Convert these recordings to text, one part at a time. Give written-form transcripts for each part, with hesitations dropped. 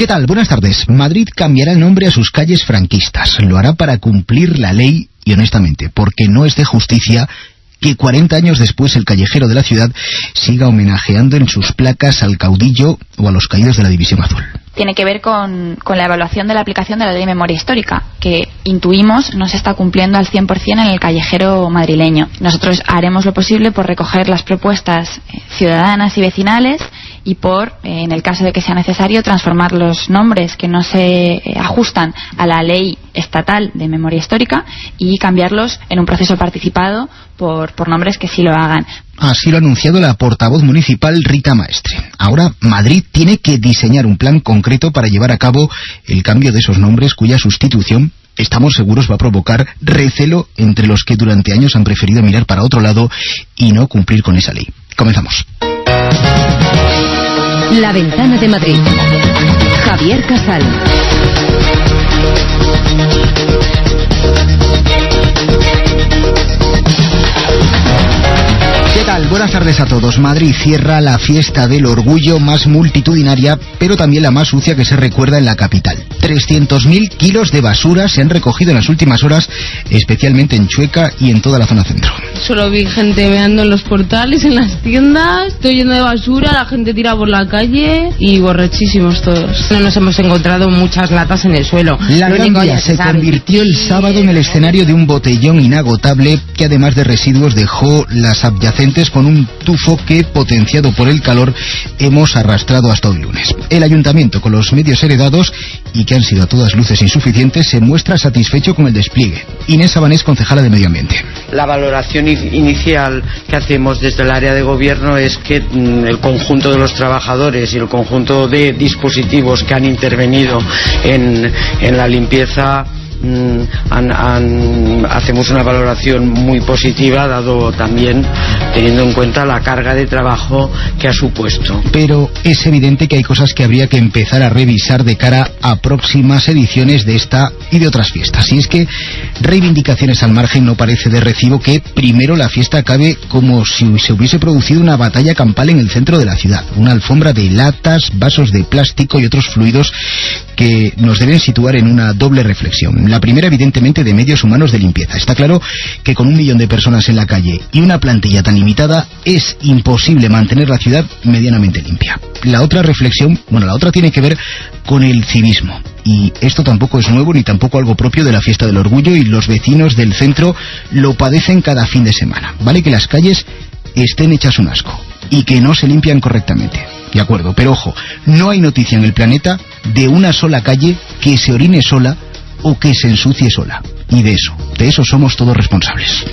¿Qué tal? Buenas tardes. Madrid cambiará el nombre a sus calles franquistas. Lo hará para cumplir la ley y honestamente, porque no es de justicia que 40 años después el callejero de la ciudad siga homenajeando en sus placas al caudillo o a los caídos de la División Azul. Tiene que ver con la evaluación de la aplicación de la Ley de Memoria Histórica, que intuimos no se está cumpliendo al 100% en el callejero madrileño. Nosotros haremos lo posible por recoger las propuestas ciudadanas y vecinales y por, en el caso de que sea necesario, transformar los nombres que no se ajustan a la Ley Estatal de Memoria Histórica y cambiarlos en un proceso participado por nombres que sí lo hagan. Así lo ha anunciado la portavoz municipal Rita Maestre. Ahora Madrid tiene que diseñar un plan concreto para llevar a cabo el cambio de esos nombres, cuya sustitución, estamos seguros, va a provocar recelo entre los que durante años han preferido mirar para otro lado y no cumplir con esa ley. Comenzamos. La Ventana de Madrid. Javier Casal. ¿Qué tal? Buenas tardes a todos. Madrid cierra la fiesta del orgullo más multitudinaria, pero también la más sucia que se recuerda en la capital. 300.000 kilos de basura se han recogido en las últimas horas, especialmente en Chueca y en toda la zona centro. Solo vi gente meando en los portales, en las tiendas, estoy lleno de basura, la gente tira por la calle y borrachísimos todos. No nos hemos encontrado muchas latas en el suelo. La Gran Vía se convirtió el sábado en el escenario de un botellón inagotable que además de residuos dejó las adyacentes con un tufo que, potenciado por el calor, hemos arrastrado hasta hoy lunes. El ayuntamiento, con los medios heredados y que han sido a todas luces insuficientes, se muestra satisfecho con el despliegue. Inés Sabanés, concejala de Medio Ambiente. La valoración inicial que hacemos desde el área de gobierno es que el conjunto de los trabajadores y el conjunto de dispositivos que han intervenido en la limpieza hacemos una valoración muy positiva, dado también teniendo en cuenta la carga de trabajo que ha supuesto. Pero es evidente que hay cosas que habría que empezar a revisar de cara a próximas ediciones de esta y de otras fiestas. Y es que reivindicaciones al margen, no parece de recibo que primero la fiesta acabe como si se hubiese producido una batalla campal en el centro de la ciudad. Una alfombra de latas, vasos de plástico y otros fluidos que nos deben situar en una doble reflexión. La primera, evidentemente, de medios humanos de limpieza. Está claro que con 1 millón de personas en la calle y una plantilla tan limitada es imposible mantener la ciudad medianamente limpia. La otra reflexión, la otra tiene que ver con el civismo. Y esto tampoco es nuevo ni tampoco algo propio de la fiesta del orgullo, y los vecinos del centro lo padecen cada fin de semana. Vale que las calles estén hechas un asco y que no se limpian correctamente. De acuerdo, pero ojo, no hay noticia en el planeta de una sola calle que se orine sola o que se ensucie sola. Y de eso somos todos responsables.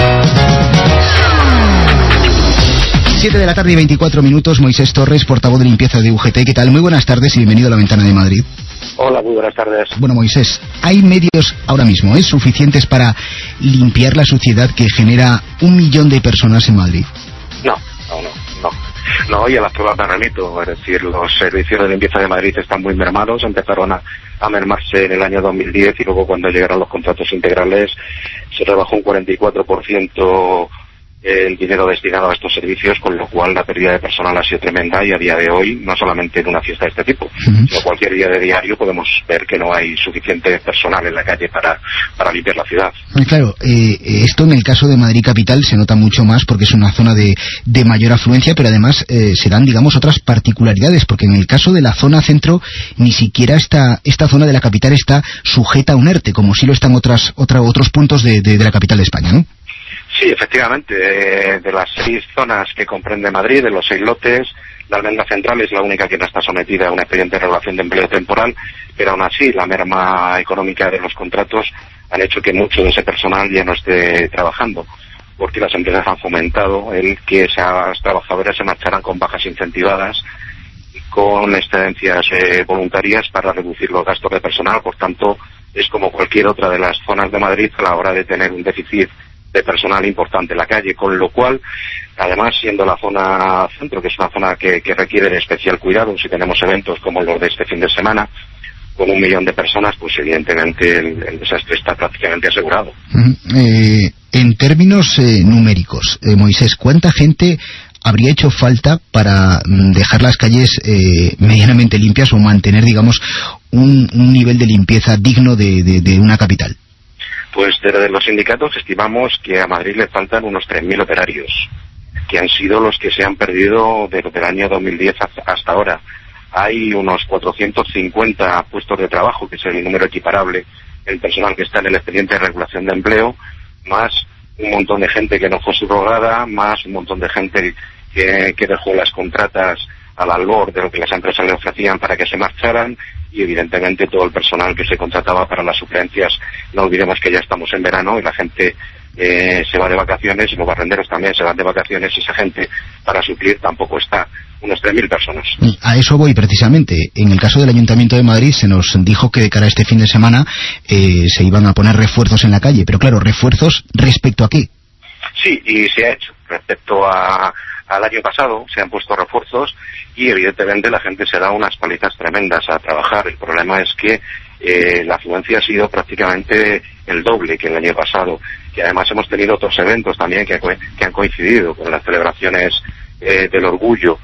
7 de la tarde y 24 minutos, Moisés Torres, portavoz de limpieza de UGT. ¿Qué tal? Muy buenas tardes y bienvenido a La Ventana de Madrid. Hola, muy buenas tardes. Bueno, Moisés, ¿hay medios ahora mismo suficientes para limpiar la suciedad que genera 1 millón de personas en Madrid? No, y a las pruebas me remito. Es decir, los servicios de limpieza de Madrid están muy mermados, empezaron a mermarse en el año 2010 y luego cuando llegaron los contratos integrales se rebajó un 44% el dinero destinado a estos servicios, con lo cual la pérdida de personal ha sido tremenda, y a día de hoy, no solamente en una fiesta de este tipo, sino cualquier día de diario podemos ver que no hay suficiente personal en la calle para limpiar la ciudad. Claro, esto en el caso de Madrid capital se nota mucho más porque es una zona de mayor afluencia, pero además se dan, digamos, otras particularidades, porque en el caso de la zona centro ni siquiera esta zona de la capital está sujeta a un ERTE, como sí lo están otros puntos de la capital de España, ¿no? Sí, efectivamente, de las 6 zonas que comprende Madrid, de los 6 lotes, la Almenda Central es la única que no está sometida a un expediente de regulación de empleo temporal, pero aún así la merma económica de los contratos han hecho que mucho de ese personal ya no esté trabajando, porque las empresas han fomentado el que esas trabajadoras se marcharan con bajas incentivadas y con excedencias voluntarias para reducir los gastos de personal. Por tanto, es como cualquier otra de las zonas de Madrid a la hora de tener un déficit de personal importante en la calle, con lo cual, además, siendo la zona centro, que es una zona que requiere de especial cuidado, si tenemos eventos como los de este fin de semana, con 1 millón de personas, pues evidentemente el desastre está prácticamente asegurado. En términos numéricos, Moisés, ¿cuánta gente habría hecho falta para dejar las calles medianamente limpias o mantener, digamos, un nivel de limpieza digno de una capital? Pues desde los sindicatos estimamos que a Madrid le faltan unos 3.000 operarios, que han sido los que se han perdido desde el año 2010 hasta ahora. Hay unos 450 puestos de trabajo, que es el número equiparable, el personal que está en el expediente de regulación de empleo, más un montón de gente que no fue subrogada, más un montón de gente que dejó las contratas al albor de lo que las empresas le ofrecían para que se marcharan, y evidentemente todo el personal que se contrataba para las suplencias. No olvidemos que ya estamos en verano y la gente se va de vacaciones, y los barrenderos también se van de vacaciones, y esa gente para suplir tampoco está. Unos 3.000 personas. A eso voy precisamente. En el caso del Ayuntamiento de Madrid se nos dijo que de cara a este fin de semana se iban a poner refuerzos en la calle, pero claro, ¿refuerzos respecto a qué? Sí, y se ha hecho. Respecto al año pasado se han puesto refuerzos, y evidentemente la gente se da unas palizas tremendas a trabajar. El problema es que la afluencia ha sido prácticamente el doble que el año pasado, y además hemos tenido otros eventos también que han coincidido con las celebraciones del orgullo,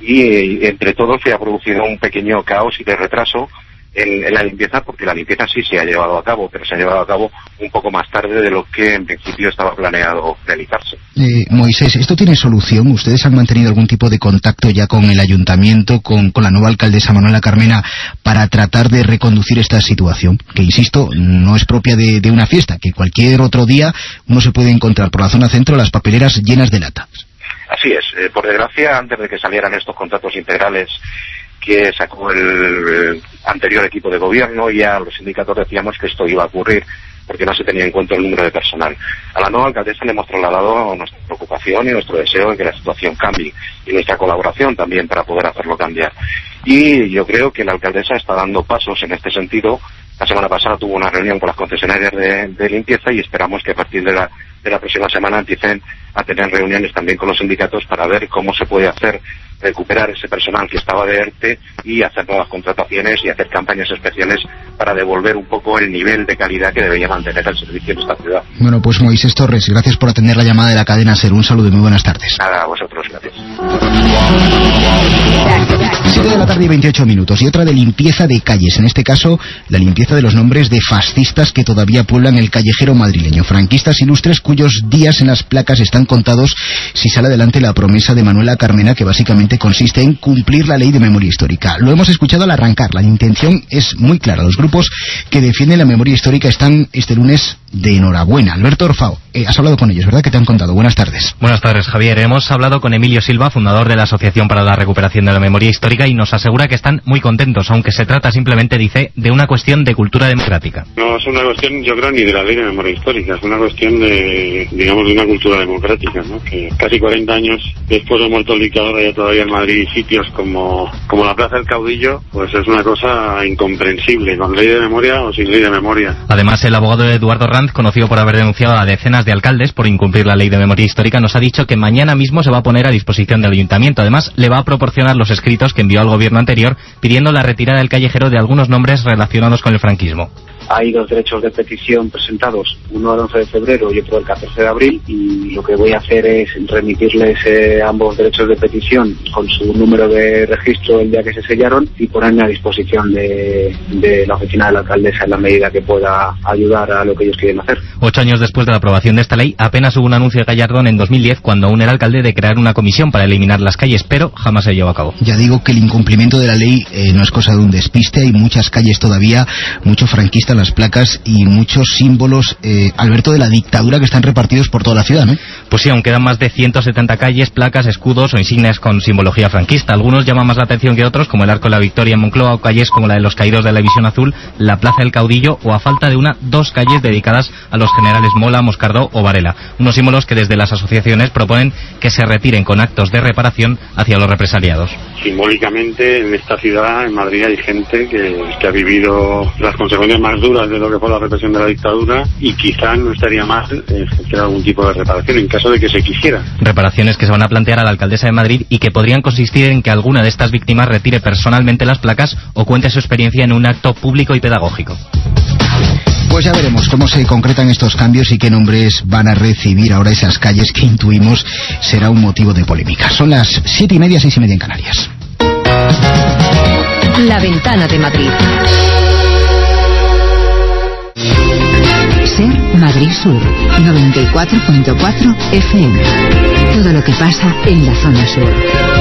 y entre todos se ha producido un pequeño caos y de retraso en la limpieza, porque la limpieza sí se ha llevado a cabo, pero se ha llevado a cabo un poco más tarde de lo que en principio estaba planeado realizarse. Moisés, ¿esto tiene solución? ¿Ustedes han mantenido algún tipo de contacto ya con el ayuntamiento, con la nueva alcaldesa Manuela Carmena, para tratar de reconducir esta situación? Que, insisto, no es propia de una fiesta, que cualquier otro día uno se puede encontrar por la zona centro las papeleras llenas de latas. Así es. Por desgracia, antes de que salieran estos contratos integrales que sacó el anterior equipo de gobierno, ya los sindicatos decíamos que esto iba a ocurrir, porque no se tenía en cuenta el número de personal. A la nueva alcaldesa le hemos trasladado nuestra preocupación y nuestro deseo de que la situación cambie, y nuestra colaboración también para poder hacerlo cambiar. Y yo creo que la alcaldesa está dando pasos en este sentido. La semana pasada tuvo una reunión con las concesionarias de limpieza, y esperamos que a partir de la próxima semana empiecen a tener reuniones también con los sindicatos para ver cómo se puede hacer recuperar ese personal que estaba de ERTE y hacer nuevas contrataciones y hacer campañas especiales para devolver un poco el nivel de calidad que debería mantener el servicio en esta ciudad. Bueno, pues Moisés Torres, gracias por atender la llamada de la cadena SER. Un saludo y muy buenas tardes. Nada, a vosotros, gracias. 7 de la tarde y 28 minutos. Y otra de limpieza de calles, en este caso la limpieza de los nombres de fascistas que todavía pueblan el callejero madrileño. Franquistas ilustres cuyos días en las placas están contados si sale adelante la promesa de Manuela Carmena, que básicamente consiste en cumplir la ley de memoria histórica. Lo hemos escuchado al arrancar. La intención es muy clara. Los grupos que defienden la memoria histórica están este lunes de enhorabuena. Alberto Orfao, has hablado con ellos, ¿verdad? ¿Qué te han contado? Buenas tardes. Buenas tardes, Javier. Hemos hablado con Emilio Silva, fundador de la Asociación para la Recuperación de la Memoria Histórica, y nos asegura que están muy contentos, aunque se trata simplemente, dice, de una cuestión de cultura democrática. No es una cuestión, yo creo, ni de la ley de memoria histórica, es una cuestión de, digamos, de una cultura democrática, ¿no? Que casi 40 años después de muerto el dictador haya todavía en Madrid sitios como la Plaza del Caudillo, pues es una cosa incomprensible, con ley de memoria o sin ley de memoria. Además, el abogado Eduardo Ranz, conocido por haber denunciado a decenas de alcaldes por incumplir la ley de memoria histórica, nos ha dicho que mañana mismo se va a poner a disposición del ayuntamiento. Además, le va a proporcionar los escritos que envió al gobierno anterior pidiendo la retirada del callejero de algunos nombres relacionados con el franquismo. Hay dos derechos de petición presentados, uno el 11 de febrero y otro el 14 de abril, y lo que voy a hacer es remitirles ambos derechos de petición con su número de registro el día que se sellaron, y ponerme a disposición de la oficina de la alcaldesa en la medida que pueda ayudar a lo que ellos quieren hacer. 8 años después de la aprobación de esta ley, apenas hubo un anuncio de Gallardón en 2010, cuando aún era alcalde, de crear una comisión para eliminar las calles, pero jamás se llevó a cabo. Ya digo que el incumplimiento de la ley no es cosa de un despiste. Hay muchas calles todavía, mucho franquista en las placas y muchos símbolos, Alberto, de la dictadura que están repartidos por toda la ciudad, ¿no? Pues sí, aún quedan más de 170 calles, placas, escudos o insignias con simbología franquista. Algunos llaman más la atención que otros, como el Arco de la Victoria en Moncloa, o calles como la de los caídos de la División Azul, la Plaza del Caudillo, o a falta de dos calles dedicadas a los generales Mola, Moscardó o Varela. Unos símbolos que desde las asociaciones proponen que se retiren con actos de reparación hacia los represaliados. Simbólicamente, en esta ciudad, en Madrid, hay gente que ha vivido las consecuencias más duras de lo que fue la represión de la dictadura, y quizá no estaría mal hacer algún tipo de reparación en caso de que se quisiera. Reparaciones que se van a plantear a la alcaldesa de Madrid y que podrían consistir en que alguna de estas víctimas retire personalmente las placas o cuente su experiencia en un acto público y pedagógico. Pues ya veremos cómo se concretan estos cambios y qué nombres van a recibir ahora esas calles que intuimos será un motivo de polémica. Son las 7:30, 6:30 en Canarias. La Ventana de Madrid. Ser Madrid Sur, 94.4 FM. Todo lo que pasa en la zona sur.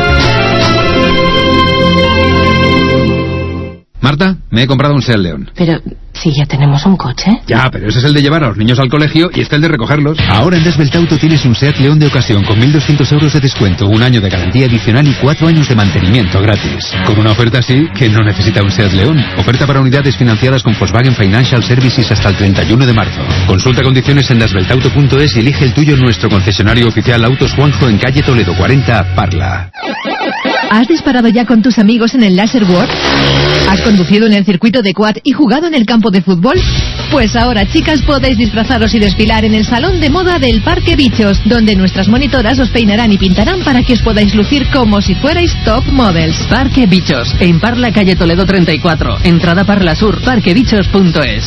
Marta, me he comprado un Seat León. Pero si ya tenemos un coche. Ya, pero ese es el de llevar a los niños al colegio y este el de recogerlos. Ahora en Desveltauto tienes un Seat León de ocasión con 1.200 euros de descuento, 1 año de garantía adicional y 4 años de mantenimiento gratis. Con una oferta así, que no necesita un Seat León. Oferta para unidades financiadas con Volkswagen Financial Services hasta el 31 de marzo. Consulta condiciones en desveltauto.es y elige el tuyo en nuestro concesionario oficial Autos Juanjo en calle Toledo 40, Parla. ¿Has disparado ya con tus amigos en el Laser World? ¿Has conducido en el circuito de quad y jugado en el campo de fútbol? Pues ahora, chicas, podéis disfrazaros y desfilar en el salón de moda del Parque Bichos, donde nuestras monitoras os peinarán y pintarán para que os podáis lucir como si fuerais top models. Parque Bichos, en Parla, calle Toledo 34, entrada Parla Sur, parquebichos.es.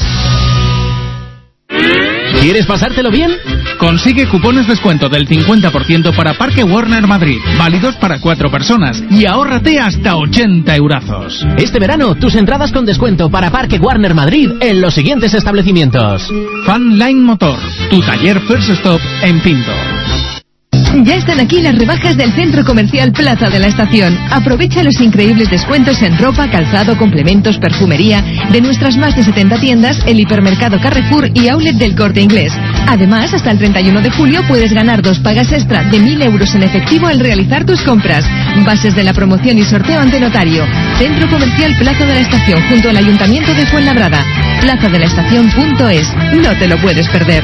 ¿Quieres pasártelo bien? Consigue cupones descuento del 50% para Parque Warner Madrid, válidos para 4 personas, y ahórrate hasta 80 eurazos. Este verano, tus entradas con descuento para Parque Warner Madrid en los siguientes establecimientos. Fan Line Motor, tu taller First Stop en Pinto. Ya están aquí las rebajas del Centro Comercial Plaza de la Estación. Aprovecha los increíbles descuentos en ropa, calzado, complementos, perfumería de nuestras más de 70 tiendas, el hipermercado Carrefour y Outlet del Corte Inglés. Además, hasta el 31 de julio puedes ganar 2 pagas extra de 1.000 euros en efectivo al realizar tus compras. Bases de la promoción y sorteo ante notario. Centro Comercial Plaza de la Estación, junto al Ayuntamiento de Fuenlabrada. plazadelaestacion.es. No te lo puedes perder.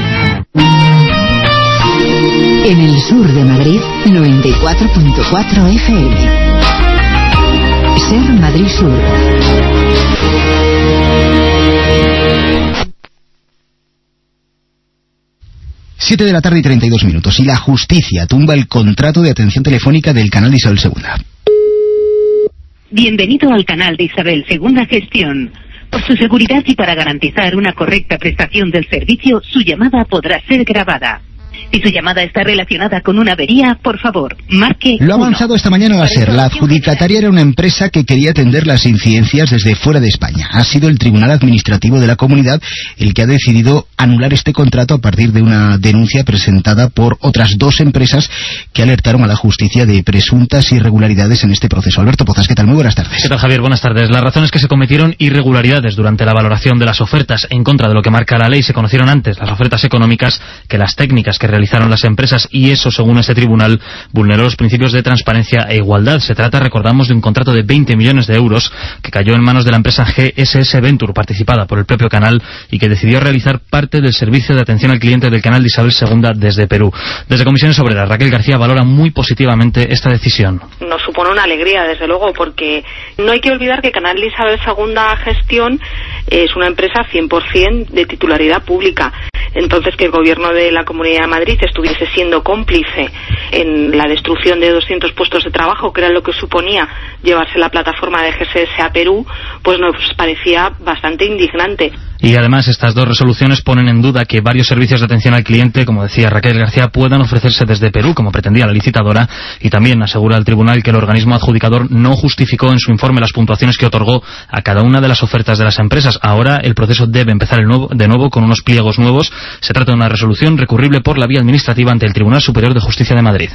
En el sur de Madrid, 94.4 FM. Ser Madrid Sur. Siete de la tarde y 32 minutos. Y la justicia tumba el contrato de atención telefónica del canal de Isabel II. Bienvenido al canal de Isabel II Gestión. Por su seguridad y para garantizar una correcta prestación del servicio, su llamada podrá ser grabada. Si su llamada está relacionada con una avería, por favor, marque. Lo ha avanzado esta mañana la SER. La adjudicataria era una empresa que quería atender las incidencias desde fuera de España. Ha sido el Tribunal Administrativo de la Comunidad el que ha decidido anular este contrato a partir de una denuncia presentada por otras 2 empresas que alertaron a la justicia de presuntas irregularidades en este proceso. Alberto Pozas, ¿qué tal? Muy buenas tardes. ¿Qué tal, Javier? Buenas tardes. Las razones que se cometieron irregularidades durante la valoración de las ofertas en contra de lo que marca la ley se conocieron antes, las ofertas económicas, que las técnicas que realizaron las empresas, y eso, según este tribunal, vulneró los principios de transparencia e igualdad. Se trata, recordamos, de un contrato de 20 millones de euros que cayó en manos de la empresa GSS Venture, participada por el propio canal, y que decidió realizar parte del servicio de atención al cliente del canal de Isabel II desde Perú. Desde Comisiones Obreras, Raquel García valora muy positivamente esta decisión. Nos supone una alegría, desde luego, porque no hay que olvidar que Canal de Isabel II Gestión es una empresa 100% de titularidad pública. Entonces, que el gobierno de la Comunidad de Madrid estuviese siendo cómplice en la destrucción de 200 puestos de trabajo, que era lo que suponía llevarse la plataforma de GSS a Perú, pues nos parecía bastante indignante. Y además, estas 2 resoluciones ponen en duda que varios servicios de atención al cliente, como decía Raquel García, puedan ofrecerse desde Perú, como pretendía la licitadora, y también asegura el tribunal que el organismo adjudicador no justificó en su informe las puntuaciones que otorgó a cada una de las ofertas de las empresas. Ahora el proceso debe empezar de nuevo con unos pliegos nuevos. Se trata de una resolución recurrible por la vía administrativa ante el Tribunal Superior de Justicia de Madrid.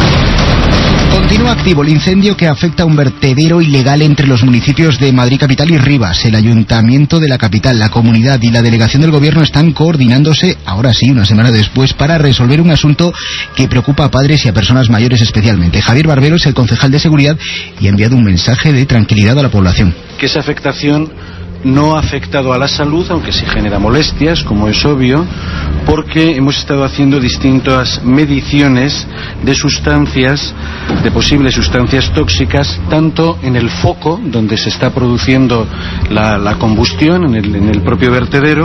Continúa activo el incendio que afecta a un vertedero ilegal entre los municipios de Madrid Capital y Rivas. El Ayuntamiento de la capital, la comunidad y la delegación del gobierno están coordinándose, ahora sí, una semana después, para resolver un asunto que preocupa a padres y a personas mayores especialmente. Javier Barbero es el concejal de seguridad y ha enviado un mensaje de tranquilidad a la población. Que esa afectación no ha afectado a la salud, aunque sí genera molestias, como es obvio, porque hemos estado haciendo distintas mediciones de sustancias, de posibles sustancias tóxicas, tanto en el foco donde se está produciendo la combustión, en el propio vertedero,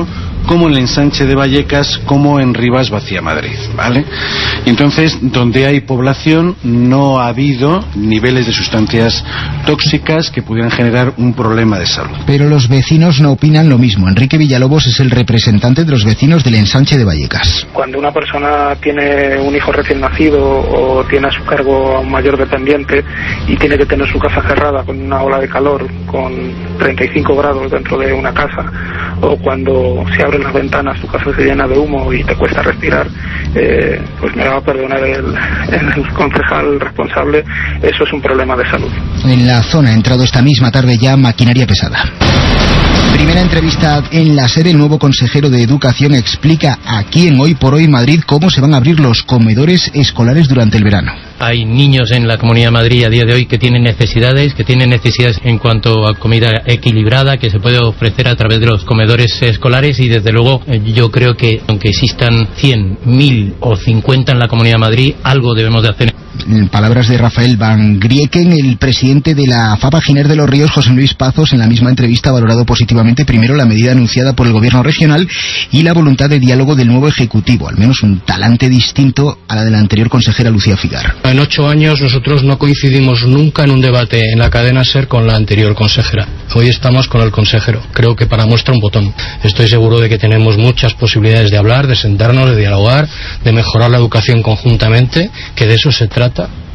como en el ensanche de Vallecas, como en Rivas Vacía Madrid, ¿vale? Entonces, donde hay población no ha habido niveles de sustancias tóxicas que pudieran generar un problema de salud. Pero los vecinos no opinan lo mismo. Enrique Villalobos es el representante de los vecinos del ensanche de Vallecas. Cuando una persona tiene un hijo recién nacido o tiene a su cargo a un mayor dependiente y tiene que tener su casa cerrada con una ola de calor con 35 grados dentro de una casa, o cuando se abren las ventanas tu casa se llena de humo y te cuesta respirar, pues me va a perdonar el concejal responsable, eso es un problema de salud. En la zona ha entrado esta misma tarde ya maquinaria pesada. Primera entrevista en la SER. El nuevo consejero de Educación explica aquí en Hoy por Hoy Madrid cómo se van a abrir los comedores escolares durante el verano. Hay niños en la Comunidad de Madrid a día de hoy que tienen necesidades en cuanto a comida equilibrada que se puede ofrecer a través de los comedores escolares, y desde luego yo creo que aunque existan 100, 1000 o 50 en la Comunidad de Madrid, algo debemos de hacer. En palabras de Rafael Van Grieken, el presidente de la FAPA Giner de los Ríos, José Luis Pazos, en la misma entrevista ha valorado positivamente primero la medida anunciada por el gobierno regional y la voluntad de diálogo del nuevo ejecutivo, al menos un talante distinto a la de la anterior consejera Lucía Figar. En 8 años nosotros no coincidimos nunca en un debate en la cadena SER con la anterior consejera. Hoy estamos con el consejero, creo que para muestra un botón. Estoy seguro de que tenemos muchas posibilidades de hablar, de sentarnos, de dialogar, de mejorar la educación conjuntamente, que de eso se trata.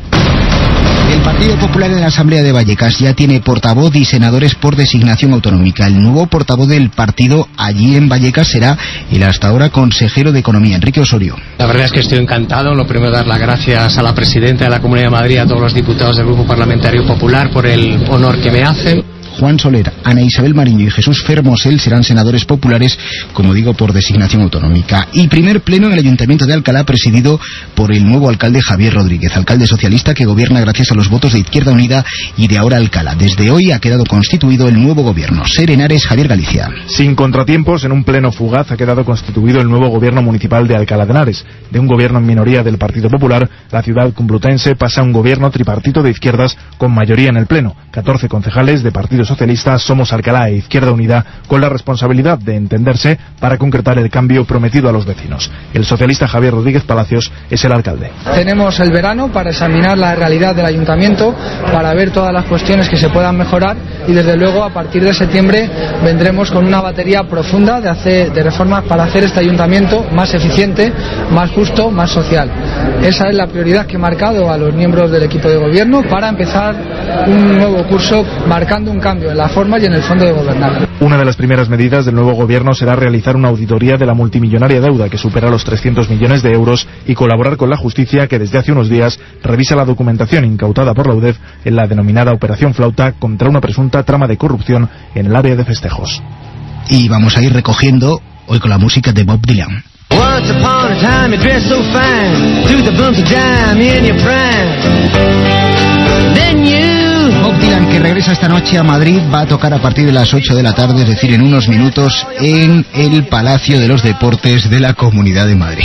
El Partido Popular en la Asamblea de Vallecas ya tiene portavoz y senadores por designación autonómica. El nuevo portavoz del partido allí en Vallecas será el hasta ahora consejero de Economía, Enrique Osorio. La verdad es que estoy encantado. Lo primero, dar las gracias a la presidenta de la Comunidad de Madrid, a todos los diputados del Grupo Parlamentario Popular por el honor que me hacen. Juan Soler, Ana Isabel Mariño y Jesús Fermosel serán senadores populares, como digo, por designación autonómica. Y primer pleno en el Ayuntamiento de Alcalá, presidido por el nuevo alcalde Javier Rodríguez, alcalde socialista que gobierna gracias a los votos de Izquierda Unida y de Ahora Alcalá. Desde hoy ha quedado constituido el nuevo gobierno. Ser Henares, Javier Galicia. Sin contratiempos, en un pleno fugaz ha quedado constituido el nuevo gobierno municipal de Alcalá de Henares. De un gobierno en minoría del Partido Popular, la ciudad complutense pasa a un gobierno tripartito de izquierdas con mayoría en el pleno. 14 concejales de Partido Socialista, Somos Alcalá e Izquierda Unida, con la responsabilidad de entenderse para concretar el cambio prometido a los vecinos. El socialista Javier Rodríguez Palacios es el alcalde. Tenemos el verano para examinar la realidad del ayuntamiento, para ver todas las cuestiones que se puedan mejorar, y desde luego a partir de septiembre vendremos con una batería profunda de reformas para hacer este ayuntamiento más eficiente, más justo, más social. Esa es la prioridad que he marcado a los miembros del equipo de gobierno para empezar un nuevo curso, marcando un cambio en la forma y en el fondo de gobernar. Una de las primeras medidas del nuevo gobierno será realizar una auditoría de la multimillonaria deuda que supera los 300 millones de euros y colaborar con la justicia, que desde hace unos días revisa la documentación incautada por la UDEF en la denominada Operación Flauta contra una presunta trama de corrupción en el área de festejos. Y vamos a ir recogiendo hoy con la música de Bob Dylan. Once upon a time you dressed so fine, threw the bumps of dime in your prime. Then you... Bob Dylan, que regresa esta noche a Madrid, va a tocar a partir de las 8 de la tarde, es decir, en unos minutos, en el Palacio de los Deportes de la Comunidad de Madrid.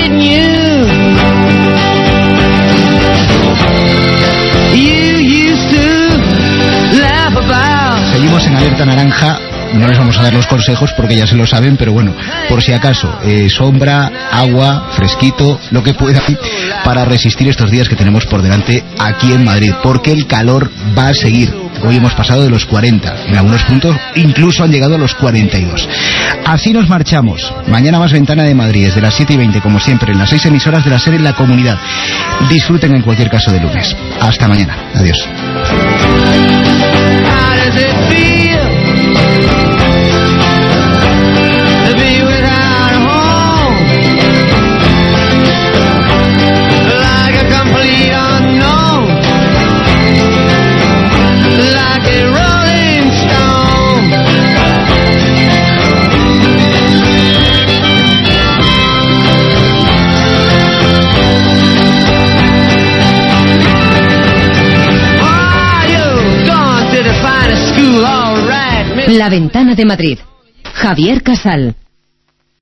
Seguimos en alerta naranja. No les vamos a dar los consejos porque ya se lo saben, pero bueno, por si acaso, sombra, agua, fresquito, lo que pueda, para resistir estos días que tenemos por delante aquí en Madrid, porque el calor va a seguir. Hoy hemos pasado de los 40, en algunos puntos incluso han llegado a los 42. Así nos marchamos. Mañana más Ventana de Madrid, desde las 7:20, como siempre, en las 6 emisoras de la SER en la comunidad. Disfruten en cualquier caso de lunes. Hasta mañana. Adiós. La Ventana de Madrid. Javier Casal.